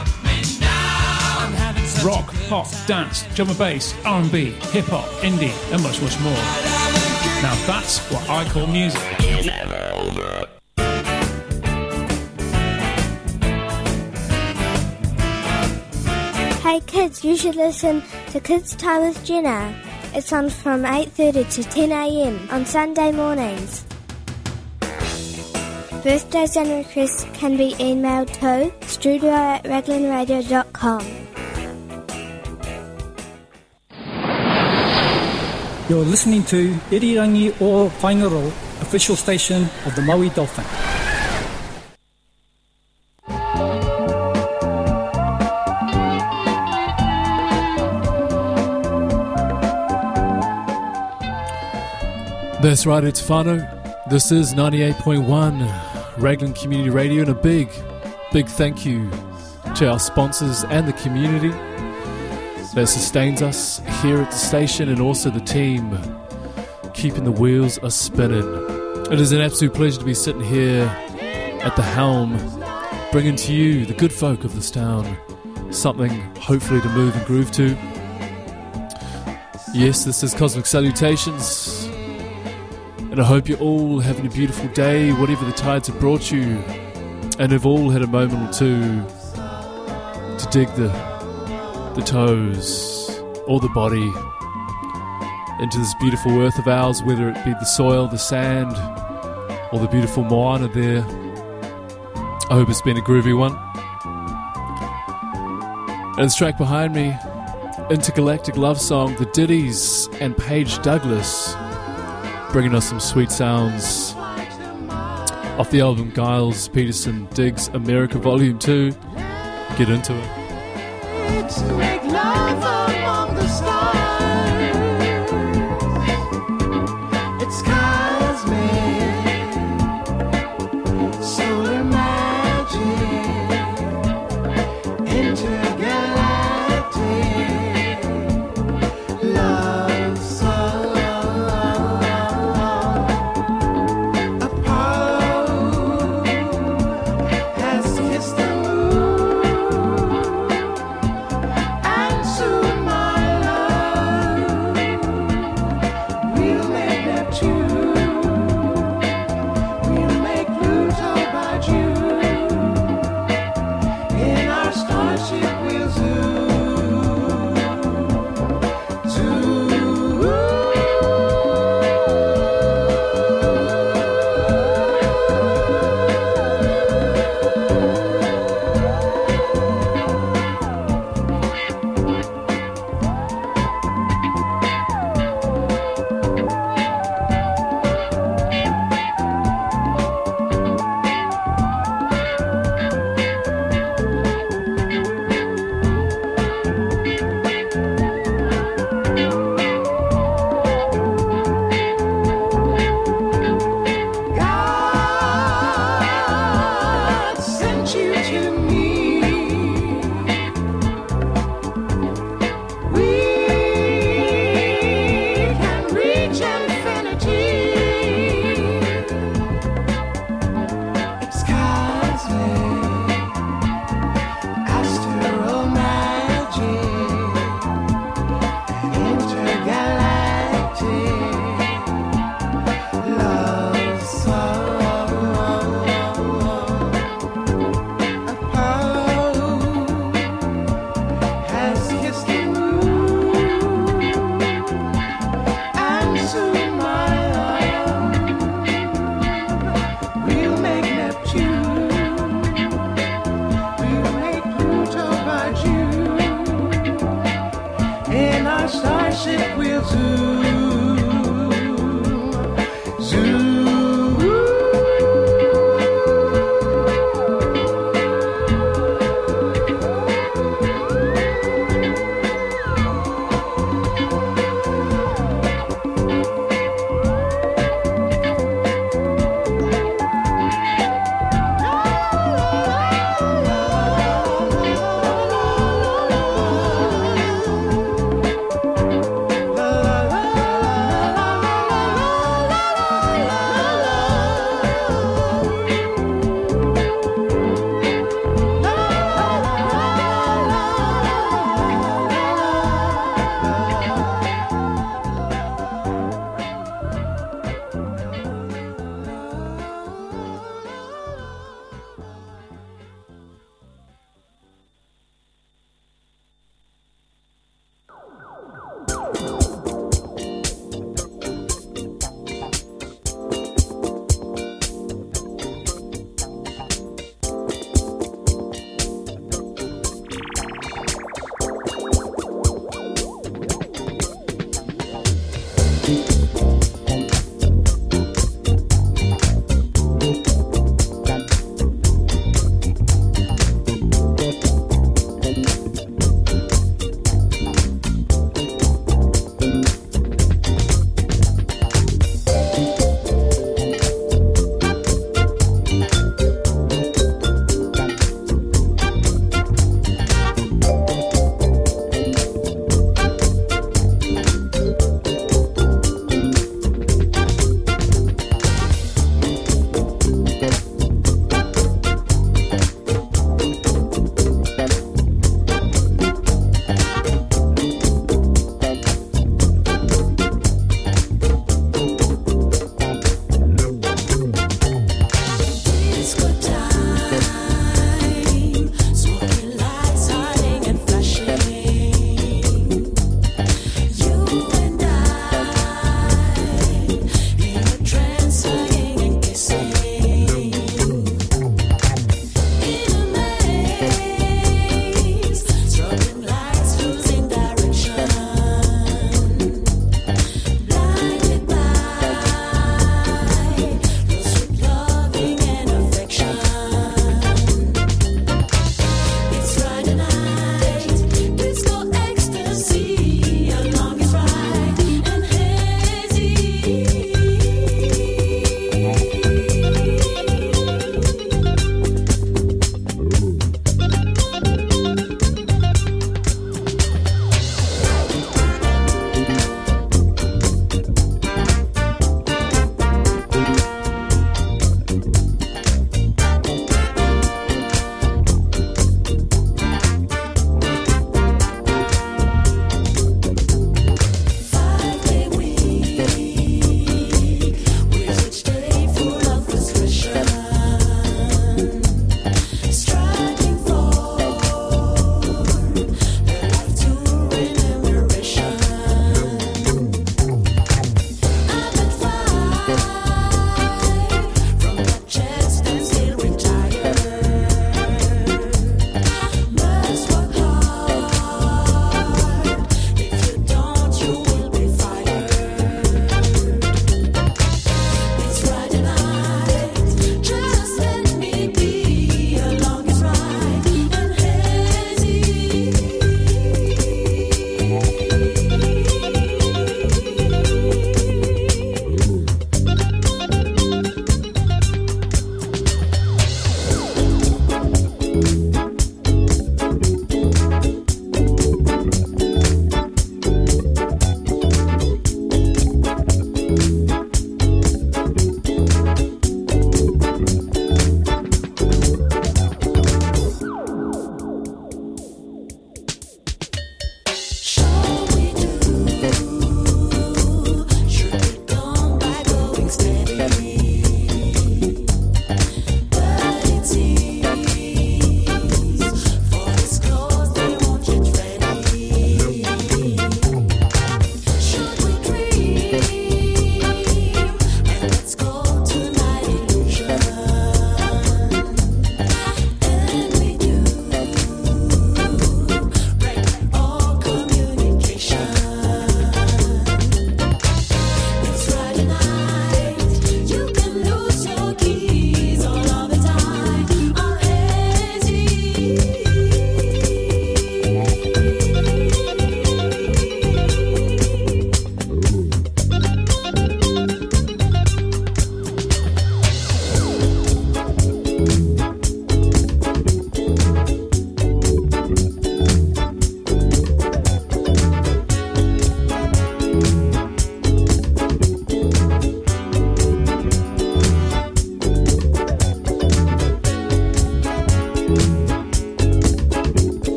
Rock, pop, dance, drum and bass, R&B, hip-hop, indie, and much, much more. Now that's what I call music. Hey kids, you should listen to Kids Time with Jenna. It's on from 8:30 to 10 a.m. on Sunday mornings. Birthdays and requests can be emailed to studio@raglanradio.com. You're listening to Irirangi o Whaingaroa, official station of the Maui Dolphin. That's right, it's Whānau. This is 98.1 Raglan Community Radio, and a big thank you to our sponsors and the community that sustains us here at the station, and also the team keeping the wheels a-spinning. It is an absolute pleasure to be sitting here at the helm, bringing to you, the good folk of this town, something hopefully to move and groove to. Yes, this is Cosmic Salutations, and I hope you're all having a beautiful day, whatever the tides have brought you, and have all had a moment or two to dig the toes or the body into this beautiful earth of ours, whether it be the soil, the sand, or the beautiful moana there. I hope it's been a groovy one. And this track behind me, Intergalactic Love Song, The Ditties and Paige Douglas, bringing us some sweet sounds off the album Giles Peterson Digs America Volume 2. Get into it. It's make love among the stars. It's cosmic, solar magic, intergalactic love song. Apollo has kissed the moon.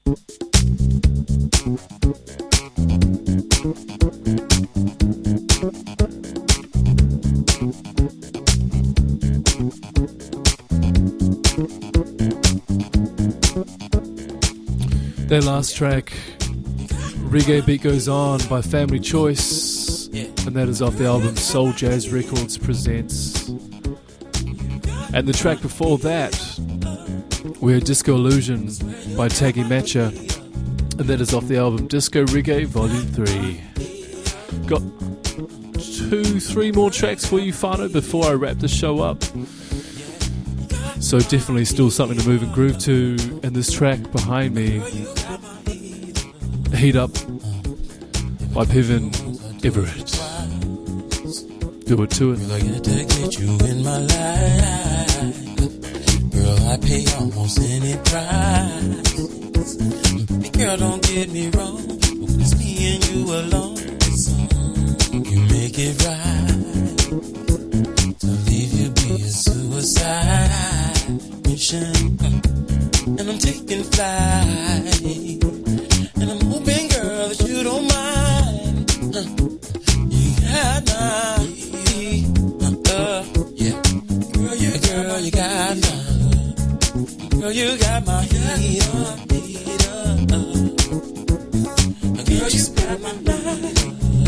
Their last track, Reggae Beat Goes On by Family Choice, and that is off the album Soul Jazz Records Presents. And the track before that, we had Disco Illusion by Taggy Matcha, and that is off the album Disco Reggae Volume 3. Got 2-3 more tracks for you, Whānau, before I wrap the show up. So definitely still something to move and groove to. And this track behind me, Heat Up by Pevin Everett. Do it to it. Girl, I get to get you in my life. Girl, I pay almost any price. Girl, don't get me wrong. It's me and you alone. You make it right. To leave you be a suicide mission. And I'm taking flight. And I'm hoping, girl, that you don't mind. You got my yeah. Girl, you got my girl, you got my heat up. Girl, you got my life.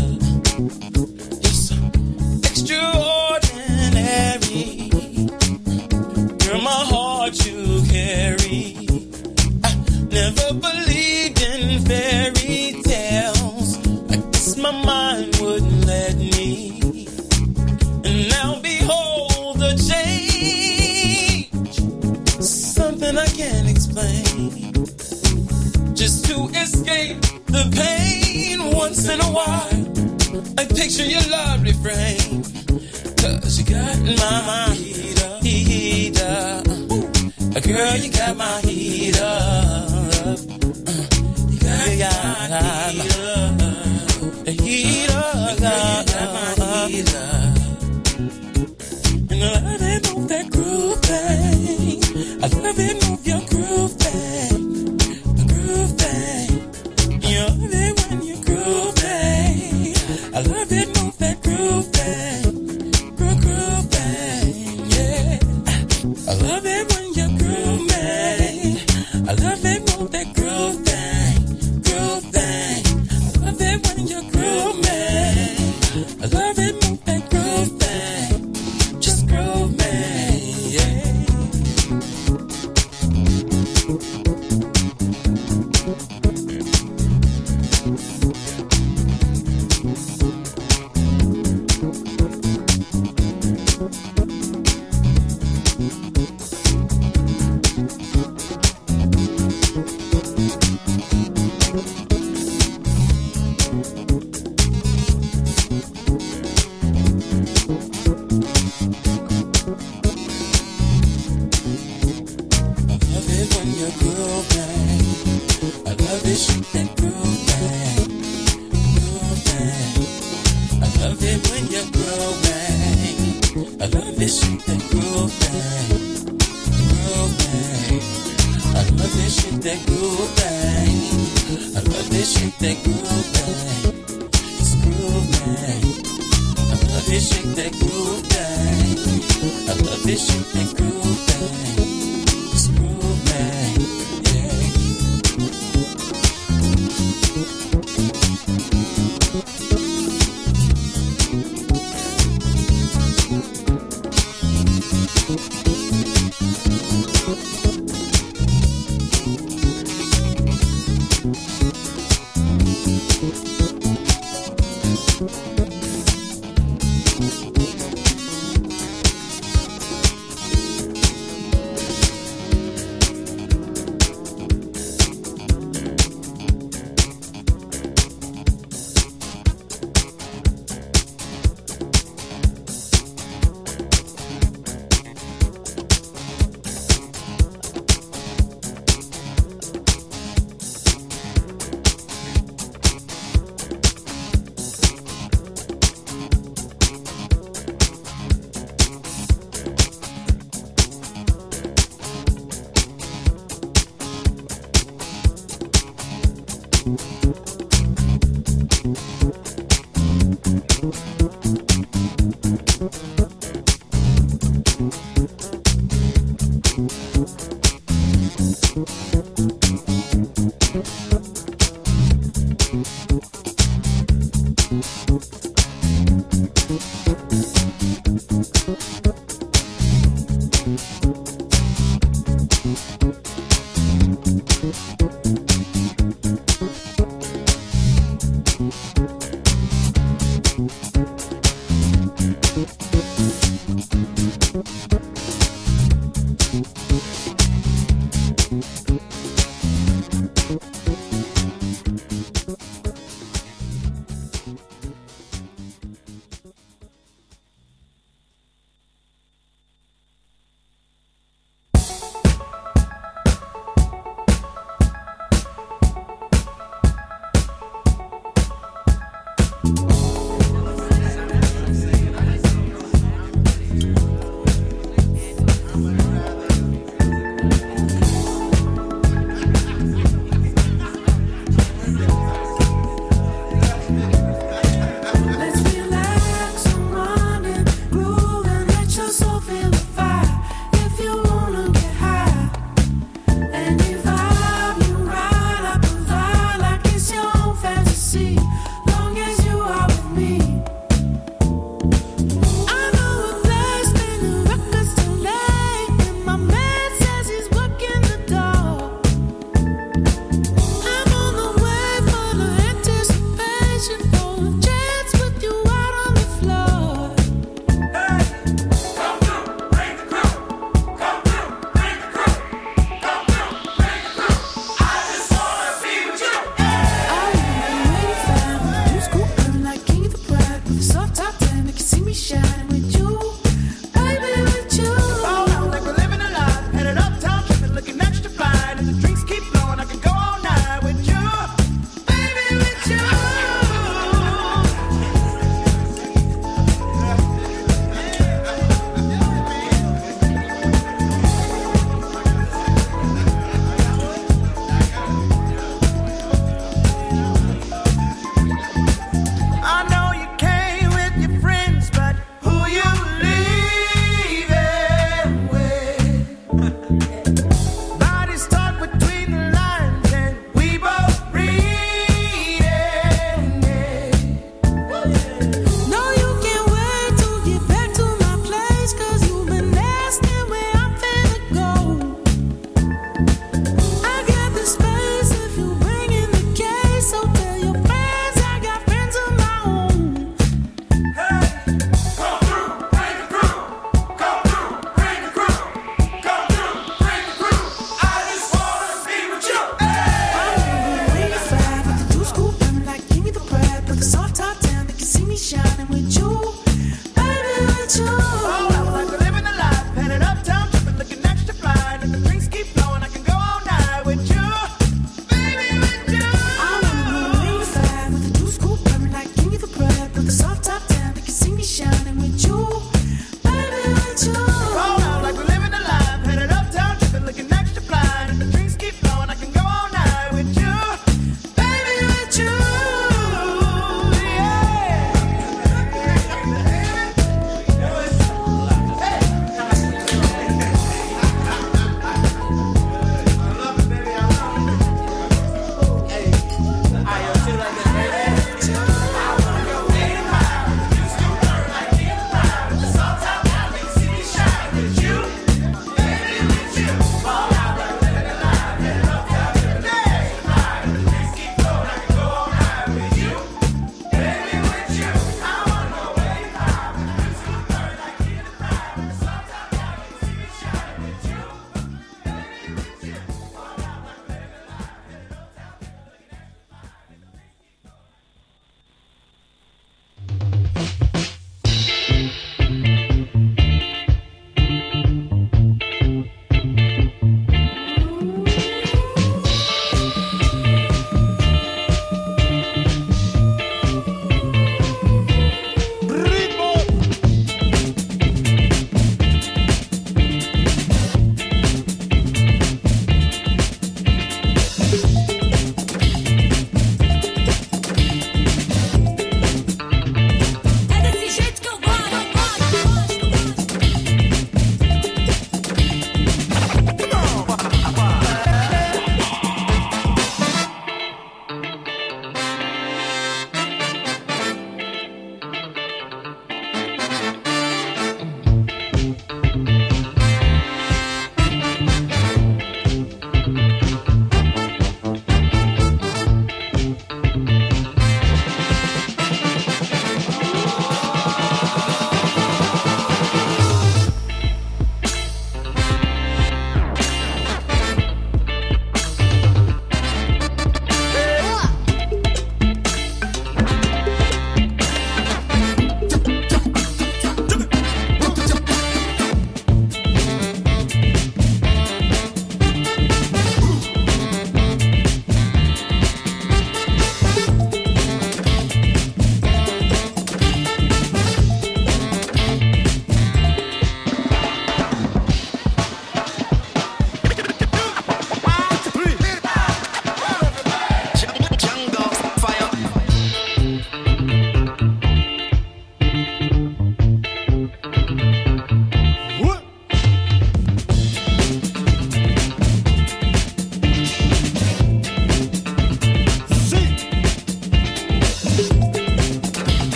Yes, extraordinary. Girl, my heart you carry. I never believed in fairy tales. I guess my mind wouldn't let me. And now behold the change. Something I can't explain. Just to escape the pain once in a while. I picture your lovely frame. Cause you got my heat up. Girl, you got my heat up. You got my heat up. The heat up. You got my heat up. And I love it, move that groove thing. I love it, move your groove thing. The groove thing. You love it when you groove thing. I love it, move that groove thing. Groove thing, yeah. I love it when you groove me. I love it, move that groove thing. Groove thing. I love it when you groove me. I love it, move that groove thing. Just groove me, yeah.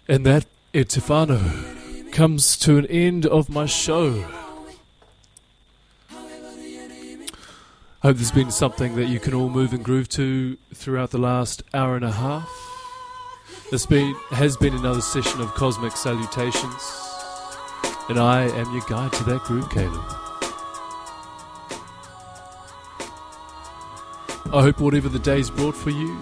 And that, e Tefano, comes to an end of my show. Hope there's been something that you can all move and groove to throughout the last hour and a half. This has been another session of Cosmic Salutations, and I am your guide to that groove, Caleb. I hope whatever the day's brought for you,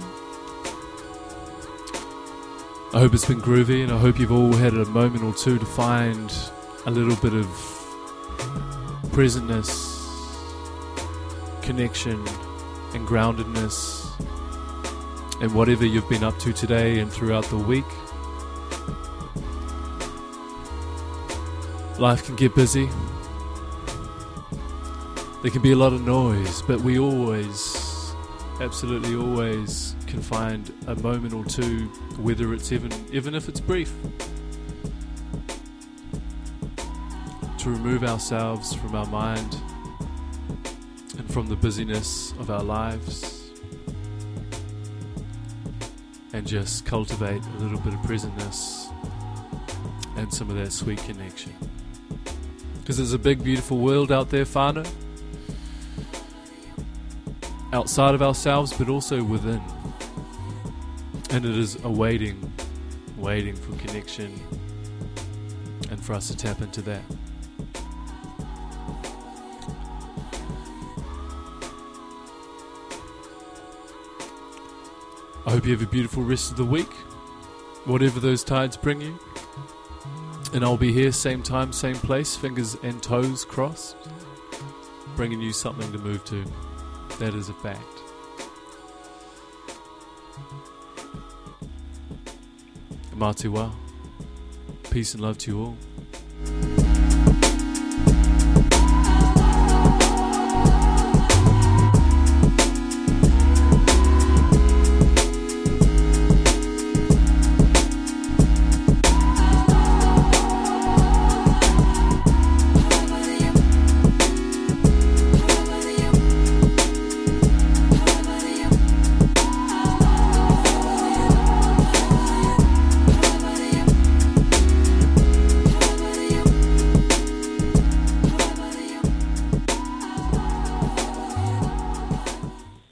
I hope it's been groovy, and I hope you've all had a moment or two to find a little bit of presentness, connection and groundedness in whatever you've been up to today and throughout the week. Life can get busy. There can be a lot of noise, but we always, absolutely always, can find a moment or two, whether it's even if it's brief, to remove ourselves from our mind and from the busyness of our lives, and just cultivate a little bit of presentness and some of that sweet connection. Because there's a big, beautiful world out there, whānau, outside of ourselves, but also within. And it is waiting for connection and for us to tap into that. I hope you have a beautiful rest of the week, whatever those tides bring you. And I'll be here, same time, same place, fingers and toes crossed, bringing you something to move to. That is a fact. Mā te wā. Peace and love to you all.